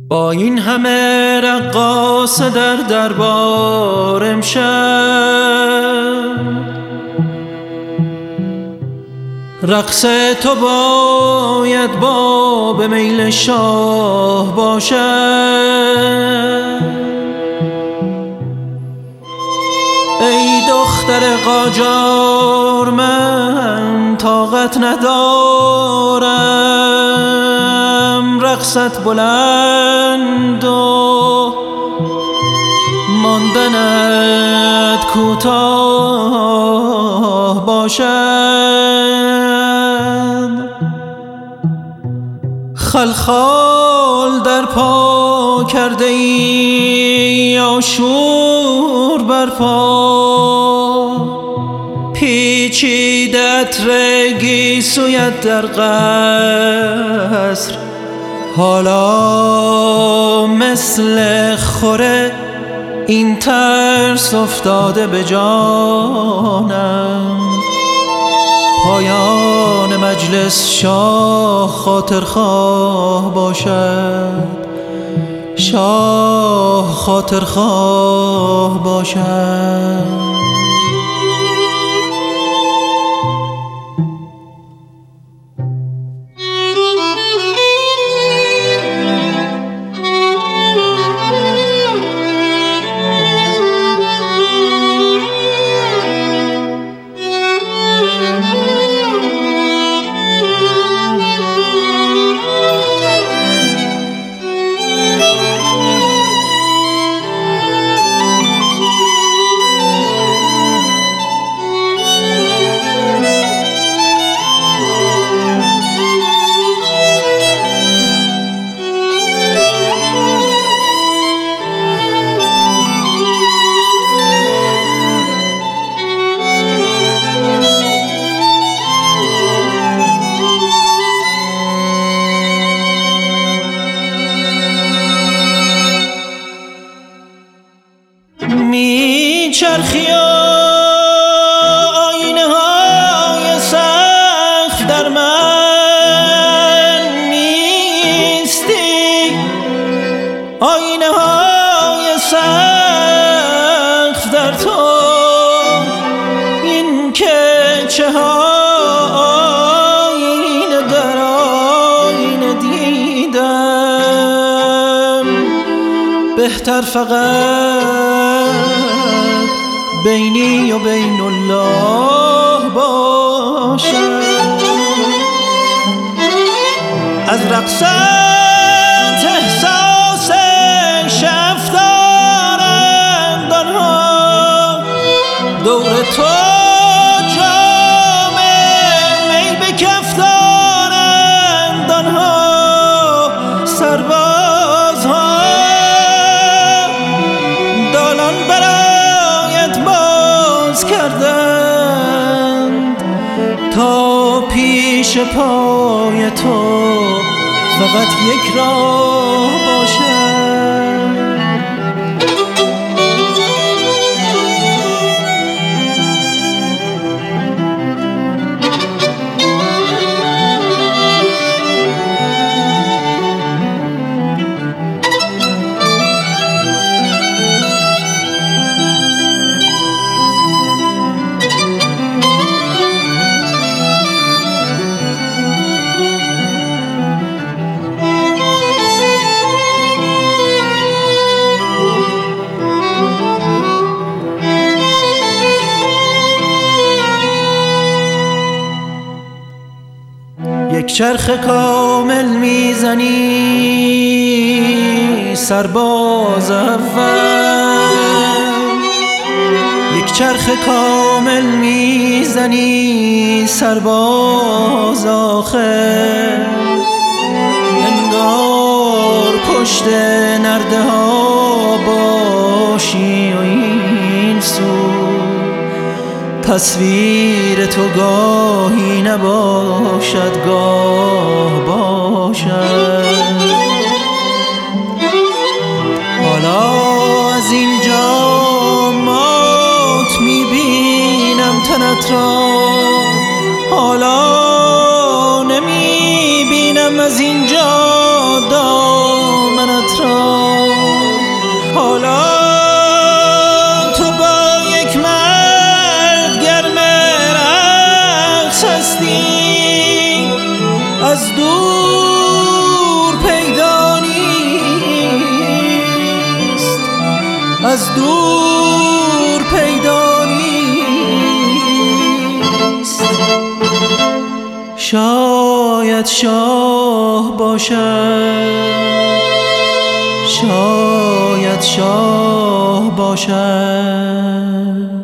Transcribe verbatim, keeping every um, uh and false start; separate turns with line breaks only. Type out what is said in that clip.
با این همه رقاص در دربار امشب، رقص تو باید با به میل شاه باشد. ای دختر قاجار من طاقت ندارم، رقصت بلند و ماندنت کوتاه باشد. خلخال در پا کرده ای آشور برپا، پیچیده عطر گیسویت در قصر، حالا مثل خوره این ترس افتاده به جانم. پایان مجلس شاه خاطر خواه باشد، شاه خاطر خواه باشد. می چرخی آینه های سقف در من نیستی، آینه های سقف در تو، این که چه آینه در آینه دیدم، بهتر فقط بینی و بین الله باشد. از رقصت احساس شف دارند آنها، دور تو جام می به کف دارند آنها، سربازها دالان برایت باز کردند تا پیش پای تو فقط یک راه باشد. یک چرخ کامل میزنی سرباز اول، یک چرخ کامل میزنی سرباز آخر، انگار پشت نرده ها باشی و این سو تصویر تو گاهی نباشد گاه باشد. حالا از اینجا مات میبینم تنت را، حالا نمیبینم از اینجا دامنت را. از دور پیدا نیست. شاید شاه باشد، شاید شاه باشد،